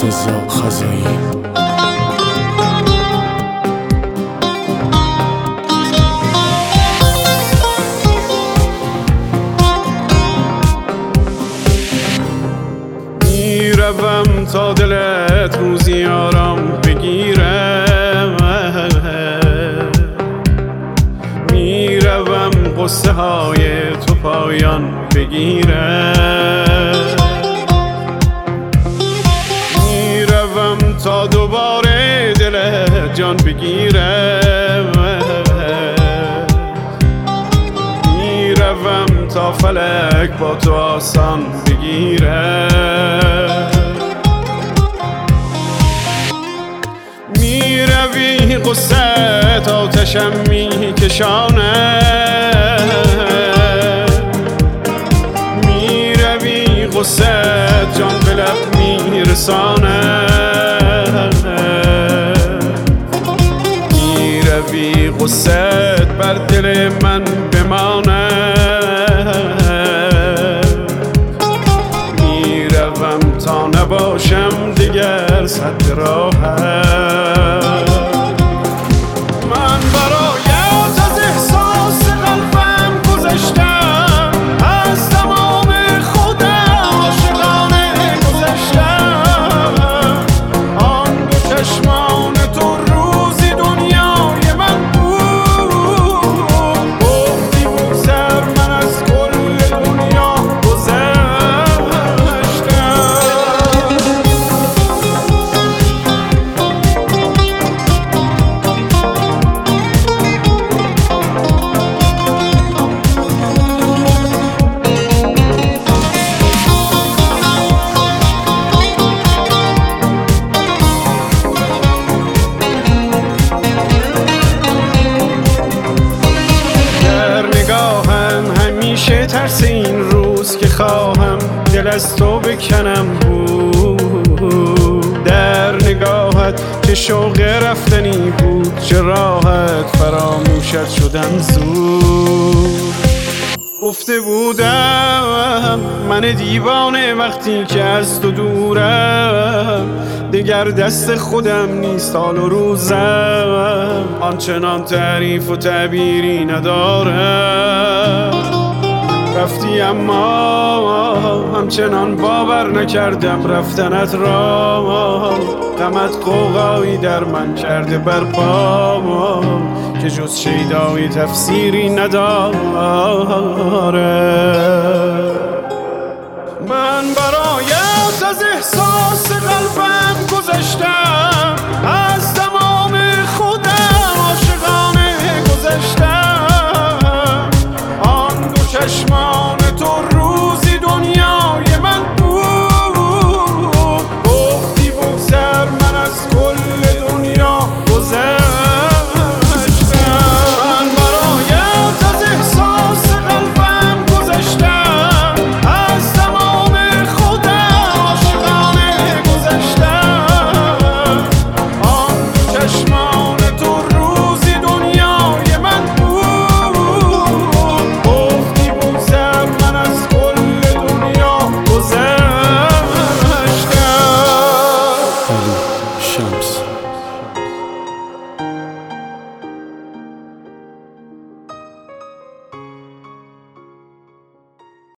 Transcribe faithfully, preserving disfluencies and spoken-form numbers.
مرتضی خزایی. میروم تا دلت روزی آرام بگیره، میروم قصه های تو پایان بگیره، میروم تا دوباره دلت جان بگیره، میروم تا فلک با تو آسان بگیره، میروی قصت آتشم میکشانه، میروی قصت جان به لب میرسانه، میروی قصت بر دل من بمانه، میروم تا نباشم دیگر صد راحت. من برایت از احساس قلبم گذشتم، از تمام خودم عاشقانه گذشتم، آن دو چشمان تو روزی دنیای من بود، گفتی بود سر من از کل دنیا گذشتم. همیشه ترس این روز که خواهم دل از تو بکنم بود، در نگاهت چه شوق رفتنی بود، چه راحت فراموشت شدم زود. گفته بودم من دیوانه وقتی که از تو دورم، دگر دست خودم نیست حال و روزم، آنچنان تعریف و تعبیری ندارم. رفتی اما همچنان باور نکردم رفتنت را، غمت قوقایی در من کرده برپا که جز شیدایی تفسیری نداره. من برایت از احساس قلبم گذشتم، از